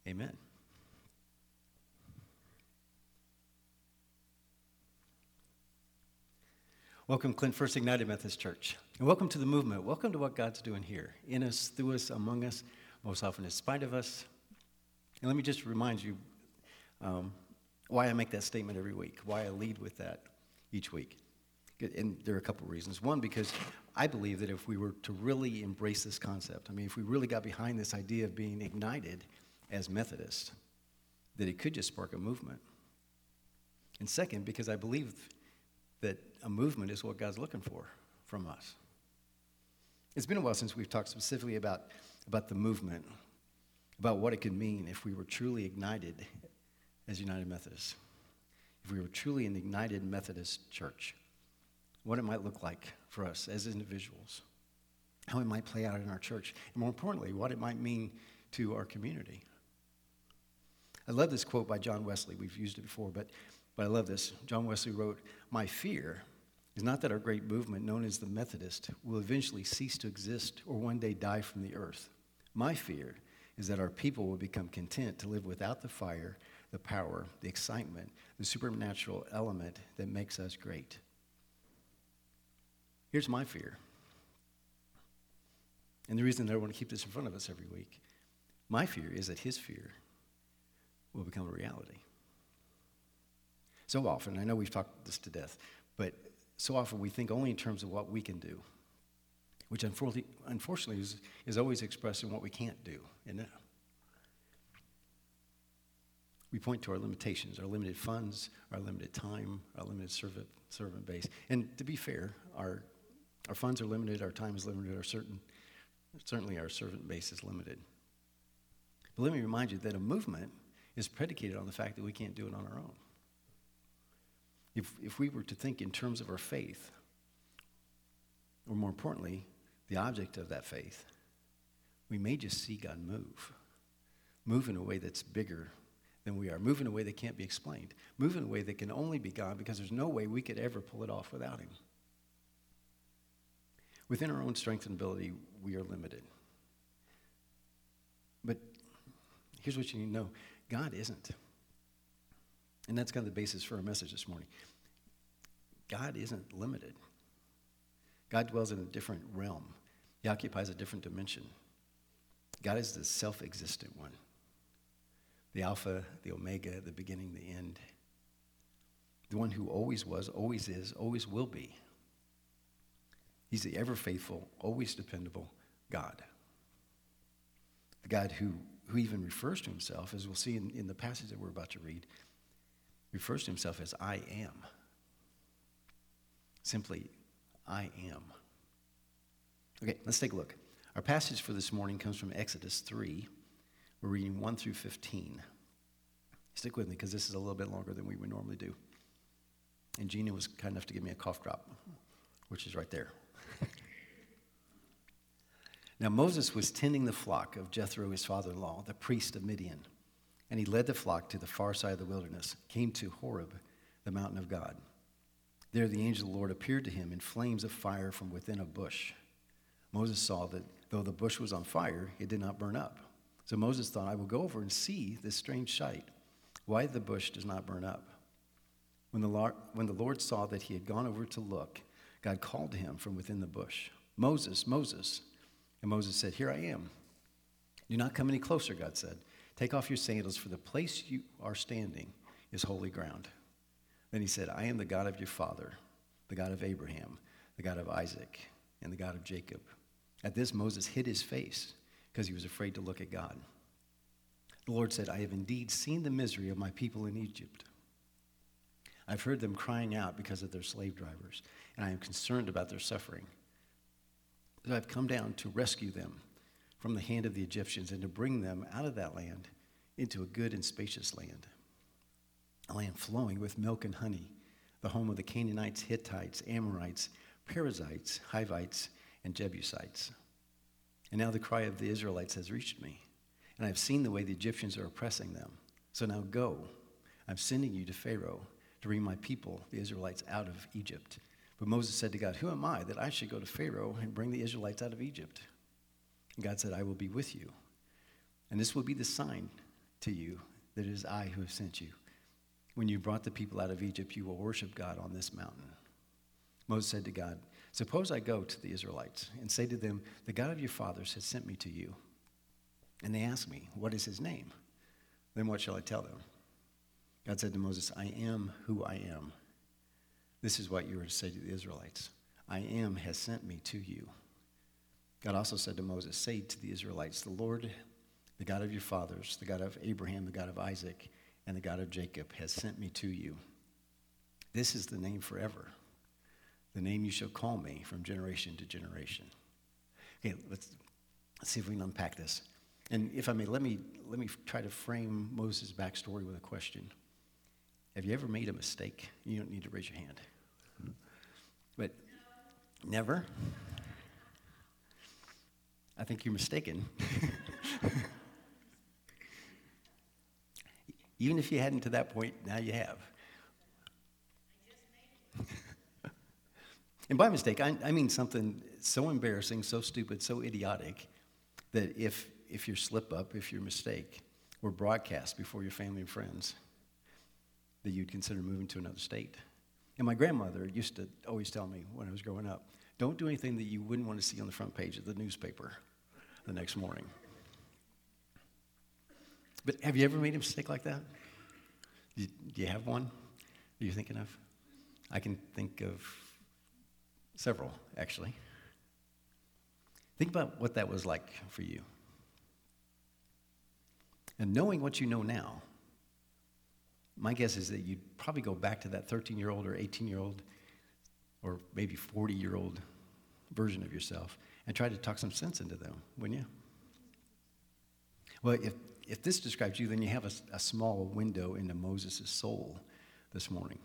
Amen. Welcome, Clint First Ignited Methodist Church. And welcome to the movement. Welcome to what God's doing here, in us, through us, among us, most often in spite of us. And let me just remind you why I make that statement every week, why I lead with that each week. And there are a couple of reasons. One, because I believe that if we were to really embrace this concept, if we really got behind this idea of being ignited as Methodists, that it could just spark a movement. And second, because I believe that a movement is what God's looking for from us. It's been a while since we've talked specifically about the movement, about what it could mean if we were truly ignited as United Methodists, if we were truly an ignited Methodist church, what it might look like for us as individuals, how it might play out in our church, and more importantly, what it might mean to our community. I love this quote by John Wesley. We've used it before, but I love this. John Wesley wrote, "My fear is not that our great movement known as the Methodist will eventually cease to exist or one day die from the earth. My fear is that our people will become content to live without the fire, the power, the excitement, the supernatural element that makes us great." Here's my fear. And the reason that I want to keep this in front of us every week, my fear is that his fear will become a reality. So often, I know we've talked this to death, but so often we think only in terms of what we can do, which unfortunately is always expressed in what we can't do. Isn't it? We point to our limitations, our limited funds, our limited time, our limited servant base. And to be fair, our funds are limited, our time is limited, certainly our servant base is limited. But let me remind you that a movement is predicated on the fact that we can't do it on our own. If we were to think in terms of our faith, or more importantly, the object of that faith, we may just see God move in a way that's bigger than we are, move in a way that can't be explained, move in a way that can only be God, because there's no way we could ever pull it off without him. Within our own strength and ability, we are limited. But here's what you need to know. God isn't. And that's kind of the basis for our message this morning. God isn't limited. God dwells in a different realm. He occupies a different dimension. God is the self-existent one. The Alpha, the Omega, the beginning, the end. The one who always was, always is, always will be. He's the ever-faithful, always dependable God. The God who even refers to himself, as we'll see in the passage that we're about to read, refers to himself as I am. Simply, I am. Okay, let's take a look. Our passage for this morning comes from Exodus 3. We're reading 1 through 15. Stick with me, because this is a little bit longer than we would normally do. And Gina was kind enough to give me a cough drop, which is right there. Now Moses was tending the flock of Jethro, his father-in-law, the priest of Midian. And he led the flock to the far side of the wilderness, came to Horeb, the mountain of God. There the angel of the Lord appeared to him in flames of fire from within a bush. Moses saw that though the bush was on fire, it did not burn up. So Moses thought, I will go over and see this strange sight, why the bush does not burn up. When the Lord saw that he had gone over to look, God called to him from within the bush, Moses, Moses. And Moses said, Here I am. Do not come any closer, God said. Take off your sandals, for the place you are standing is holy ground. Then he said, I am the God of your father, the God of Abraham, the God of Isaac, and the God of Jacob. At this, Moses hid his face because he was afraid to look at God. The Lord said, I have indeed seen the misery of my people in Egypt. I've heard them crying out because of their slave drivers, and I am concerned about their suffering. So I've come down to rescue them from the hand of the Egyptians and to bring them out of that land into a good and spacious land, a land flowing with milk and honey, the home of the Canaanites, Hittites, Amorites, Perizzites, Hivites, and Jebusites. And now the cry of the Israelites has reached me, and I have seen the way the Egyptians are oppressing them. So now go, I'm sending you to Pharaoh to bring my people, the Israelites, out of Egypt. But Moses said to God, Who am I that I should go to Pharaoh and bring the Israelites out of Egypt? And God said, I will be with you. And this will be the sign to you that it is I who have sent you. When you brought the people out of Egypt, you will worship God on this mountain." Moses said to God, "Suppose I go to the Israelites and say to them, 'The God of your fathers has sent me to you.' And they ask me, 'What is his name?' Then what shall I tell them?" God said to Moses, "I am who I am. This is what you are to say to the Israelites. I am has sent me to you." God also said to Moses, "Say to the Israelites, 'The Lord, the God of your fathers, the God of Abraham, the God of Isaac, and the God of Jacob has sent me to you. This is the name forever, the name you shall call me from generation to generation.'" Okay, let's see if we can unpack this. And if I may, let me try to frame Moses' backstory with a question. Have you ever made a mistake? You don't need to raise your hand. But never? I think you're mistaken. Even if you hadn't to that point, now you have. And by mistake, I mean something so embarrassing, so stupid, so idiotic, that if your slip up, if your mistake were broadcast before your family and friends, that you'd consider moving to another state. And my grandmother used to always tell me when I was growing up, don't do anything that you wouldn't want to see on the front page of the newspaper the next morning. But have you ever made a mistake like that? Do you have one that you're thinking of? I can think of several, actually. Think about what that was like for you. And knowing what you know now, my guess is that you'd probably go back to that 13-year-old or 18-year-old or maybe 40-year-old version of yourself and try to talk some sense into them, wouldn't you? Well, if this describes you, then you have a small window into Moses' soul this morning.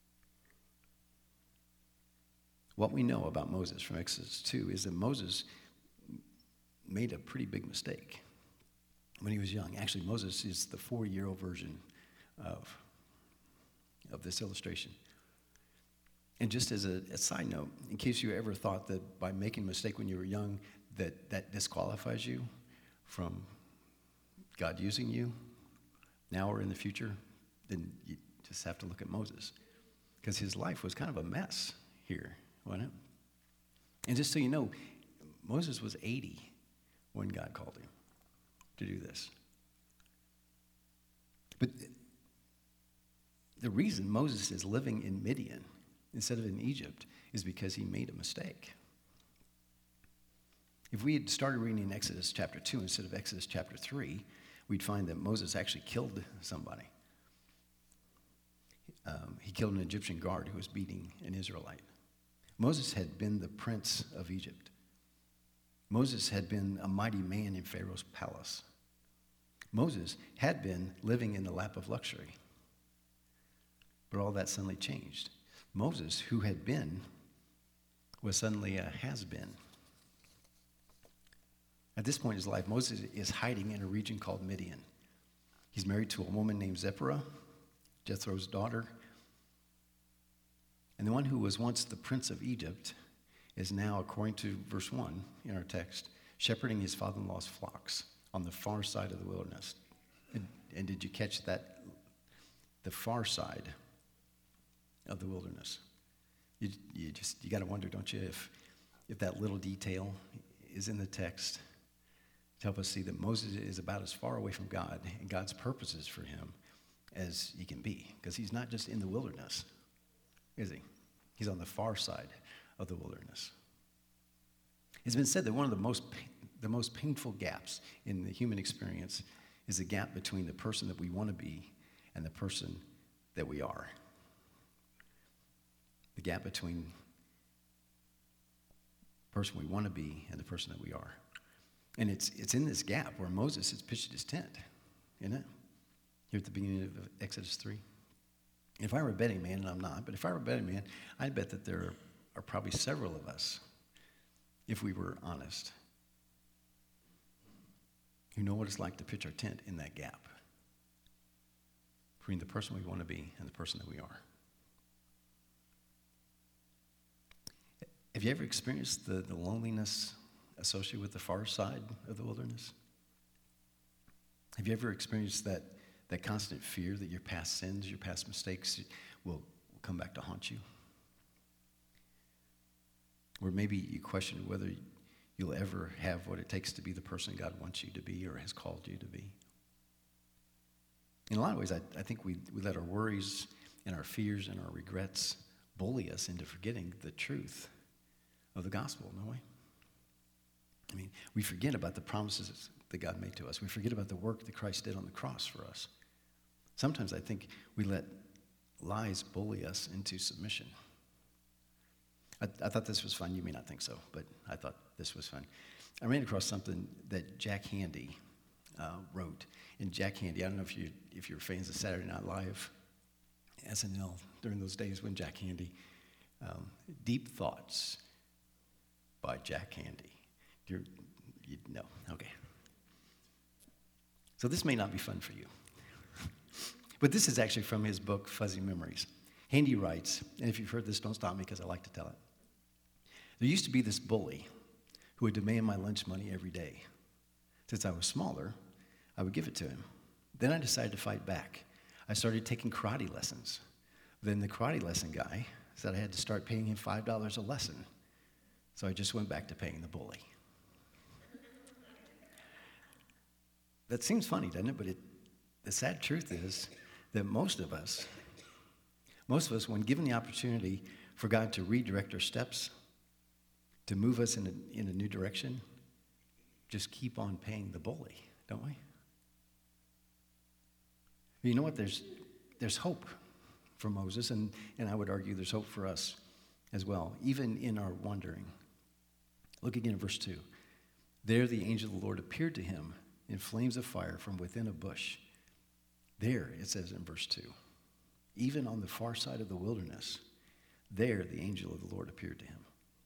What we know about Moses from Exodus 2 is that Moses made a pretty big mistake when he was young. Actually, Moses is the 4-year-old version of this illustration. And just as a side note, in case you ever thought that by making a mistake when you were young that disqualifies you from God using you now or in the future, then you just have to look at Moses, because his life was kind of a mess here, wasn't it? And just so you know, Moses was 80 when God called him to do this. But the reason Moses is living in Midian instead of in Egypt is because he made a mistake. If we had started reading in Exodus chapter 2 instead of Exodus chapter 3, we'd find that Moses actually killed somebody. He killed an Egyptian guard who was beating an Israelite. Moses had been the prince of Egypt. Moses had been a mighty man in Pharaoh's palace. Moses had been living in the lap of luxury. But all that suddenly changed. Moses, who had been, was suddenly a has-been. At this point in his life, Moses is hiding in a region called Midian. He's married to a woman named Zipporah, Jethro's daughter. And the one who was once the prince of Egypt is now, according to verse 1 in our text, shepherding his father-in-law's flocks on the far side of the wilderness. And did you catch that? The far side of the wilderness. You got to wonder, don't you, if that little detail is in the text to help us see that Moses is about as far away from God and God's purposes for him as he can be, because he's not just in the wilderness, is he? He's on the far side of the wilderness. It's been said that one of the most painful gaps in the human experience is the gap between the person that we want to be and the person that we are. The gap between the person we want to be and the person that we are. And it's in this gap where Moses has pitched his tent, isn't it? Here at the beginning of Exodus 3. If I were a betting man, and I'm not, but if I were a betting man, I'd bet that there are probably several of us, if we were honest, who know what it's like to pitch our tent in that gap between the person we want to be and the person that we are. Have you ever experienced the loneliness associated with the far side of the wilderness? Have you ever experienced that constant fear that your past sins, your past mistakes will come back to haunt you? Or maybe you question whether you'll ever have what it takes to be the person God wants you to be or has called you to be. In a lot of ways, I think we let our worries and our fears and our regrets bully us into forgetting the truth of the gospel, don't we? I mean, we forget about the promises that God made to us. We forget about the work that Christ did on the cross for us. Sometimes I think we let lies bully us into submission. I thought this was fun. You may not think so, but I thought this was fun. I ran across something that Jack Handey wrote. And Jack Handey, I don't know if you're fans of Saturday Night Live, SNL, during those days when Jack Handey, Deep Thoughts by Jack Handey. No, okay. So this may not be fun for you. But this is actually from his book, Fuzzy Memories. Handey writes, and if you've heard this, don't stop me because I like to tell it. There used to be this bully who would demand my lunch money every day. Since I was smaller, I would give it to him. Then I decided to fight back. I started taking karate lessons. Then the karate lesson guy said I had to start paying him $5 a lesson. So I just went back to paying the bully. That seems funny, doesn't it? But the sad truth is that most of us, when given the opportunity for God to redirect our steps, to move us in a new direction, just keep on paying the bully, don't we? You know what? There's hope for Moses, and I would argue there's hope for us as well, even in our wandering. Look again at verse 2. There the angel of the Lord appeared to him in flames of fire from within a bush. There, it says in verse 2, even on the far side of the wilderness, there the angel of the Lord appeared to him.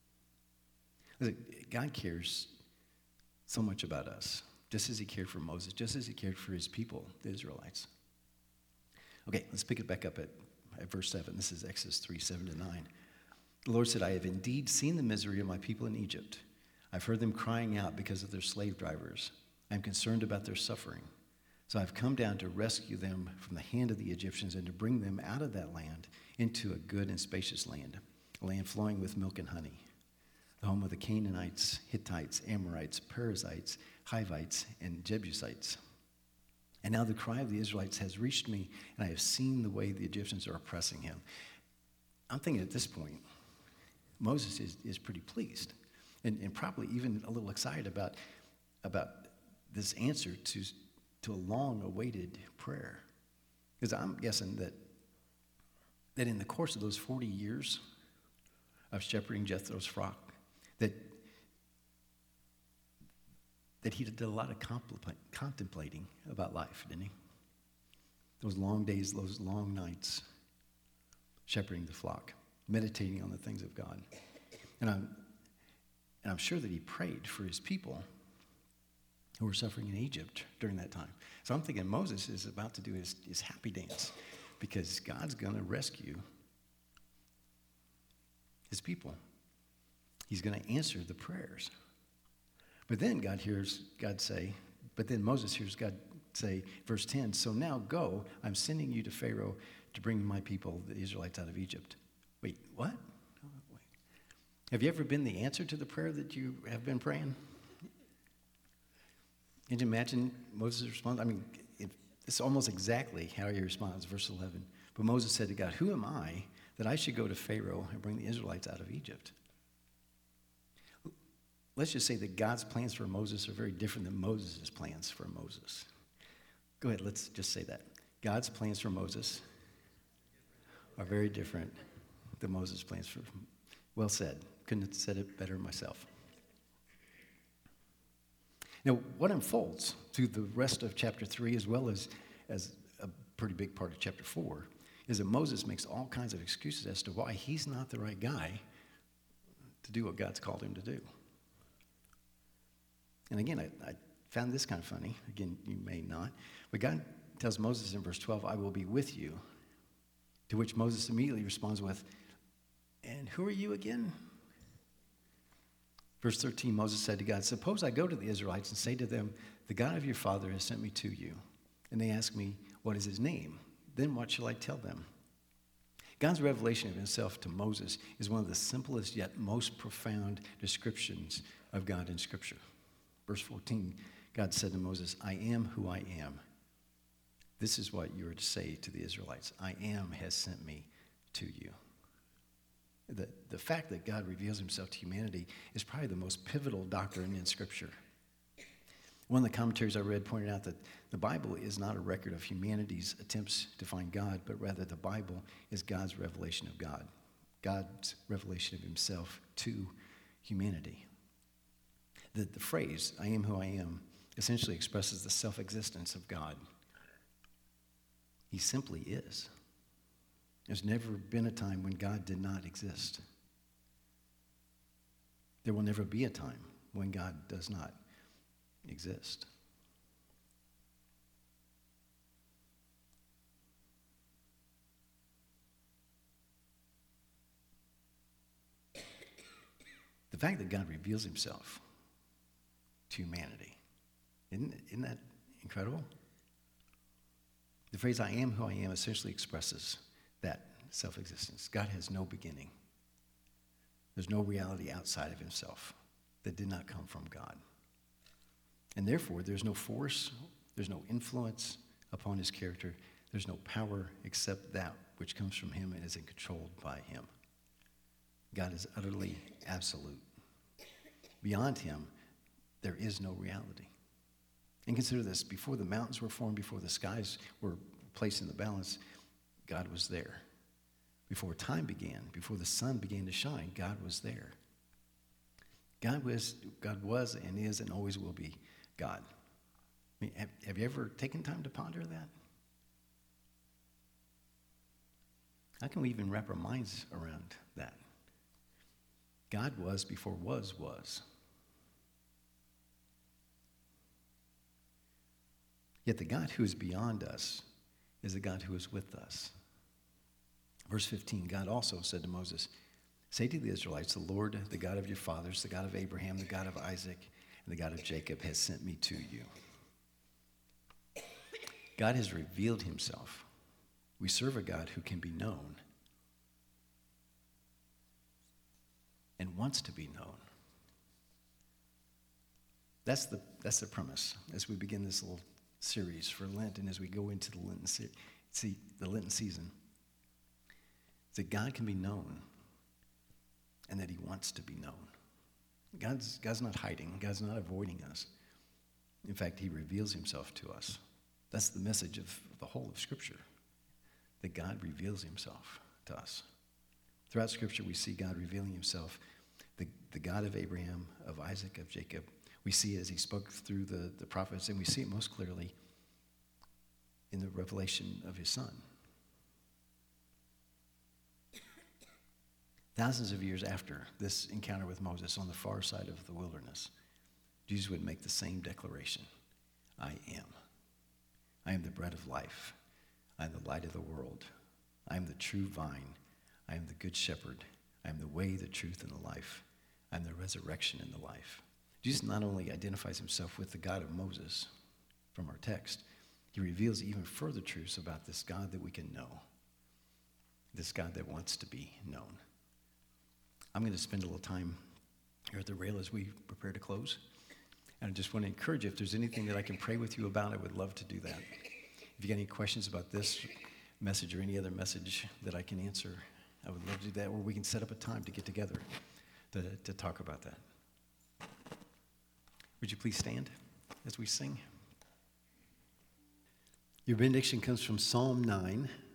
God cares so much about us, just as he cared for Moses, just as he cared for his people, the Israelites. Okay, let's pick it back up at verse 7. This is Exodus 3, 7-9. The Lord said, I have indeed seen the misery of my people in Egypt. I've heard them crying out because of their slave drivers. I'm concerned about their suffering. So I've come down to rescue them from the hand of the Egyptians and to bring them out of that land into a good and spacious land, a land flowing with milk and honey, the home of the Canaanites, Hittites, Amorites, Perizzites, Hivites, and Jebusites. And now the cry of the Israelites has reached me, and I have seen the way the Egyptians are oppressing him. I'm thinking at this point, Moses is pretty pleased and probably even a little excited about this answer to a long-awaited prayer. Because I'm guessing that in the course of those 40 years of shepherding Jethro's flock, that he did a lot of contemplating about life, didn't he? Those long days, those long nights, shepherding the flock, meditating on the things of God. And I'm sure that he prayed for his people who were suffering in Egypt during that time. So I'm thinking Moses is about to do his happy dance because God's going to rescue his people. He's going to answer the prayers. But then Moses hears God say, verse 10, so now go, I'm sending you to Pharaoh to bring my people, the Israelites, out of Egypt. Wait, what? Wait. Have you ever been the answer to the prayer that you have been praying? Can you imagine Moses' response? I mean, it's almost exactly how he responds, verse 11. But Moses said to God, who am I that I should go to Pharaoh and bring the Israelites out of Egypt? Let's just say that God's plans for Moses are very different than Moses' plans for Moses. Go ahead, let's just say that. God's plans for Moses are very different than Moses' plans for... Well said. Couldn't have said it better myself. Now, what unfolds through the rest of chapter 3, as well as a pretty big part of chapter 4, is that Moses makes all kinds of excuses as to why he's not the right guy to do what God's called him to do. And again, I found this kind of funny. Again, you may not. But God tells Moses in verse 12, I will be with you. To which Moses immediately responds with, and who are you again? Verse 13, Moses said to God, suppose I go to the Israelites and say to them, the God of your father has sent me to you. And they ask me, what is his name? Then what shall I tell them? God's revelation of himself to Moses is one of the simplest yet most profound descriptions of God in Scripture. Verse 14, God said to Moses, I am who I am. This is what you are to say to the Israelites. I am has sent me to you. The fact that God reveals himself to humanity is probably the most pivotal doctrine in Scripture. One of the commentaries I read pointed out that the Bible is not a record of humanity's attempts to find God, but rather the Bible is God's revelation of God, God's revelation of himself to humanity. The phrase, I am who I am, essentially expresses the self-existence of God. He simply is. There's never been a time when God did not exist. There will never be a time when God does not exist. The fact that God reveals himself to humanity, isn't that incredible? The phrase, I am who I am, essentially expresses that self-existence. God has no beginning. There's no reality outside of himself that did not come from God. And therefore, there's no force, there's no influence upon his character, there's no power except that which comes from him and is controlled by him. God is utterly absolute. Beyond him, there is no reality. And consider this, before the mountains were formed, before the skies were placed in the balance, God was there. Before time began, before the sun began to shine, God was there. God was and is and always will be God. I mean, have you ever taken time to ponder that? How can we even wrap our minds around that? God was before was. Yet the God who is beyond us is the God who is with us. Verse 15, God also said to Moses, say to the Israelites, the Lord, the God of your fathers, the God of Abraham, the God of Isaac, and the God of Jacob has sent me to you. God has revealed himself. We serve a God who can be known and wants to be known. That's the premise as we begin this little series for Lent and as we go into the Lenten season. That God can be known and that he wants to be known. God's not hiding. God's not avoiding us. In fact, he reveals himself to us. That's the message of the whole of Scripture, that God reveals himself to us. Throughout Scripture, we see God revealing himself, the God of Abraham, of Isaac, of Jacob. We see it as he spoke through the prophets, and we see it most clearly in the revelation of his Son. Thousands of years after this encounter with Moses on the far side of the wilderness, Jesus would make the same declaration. I am. I am the bread of life. I am the light of the world. I am the true vine. I am the good shepherd. I am the way, the truth, and the life. I am the resurrection and the life. Jesus not only identifies himself with the God of Moses from our text, he reveals even further truths about this God that we can know, this God that wants to be known. I'm going to spend a little time here at the rail as we prepare to close. And I just want to encourage you, if there's anything that I can pray with you about, I would love to do that. If you got any questions about this message or any other message that I can answer, I would love to do that, or we can set up a time to get together to talk about that. Would you please stand as we sing? Your benediction comes from Psalm 9.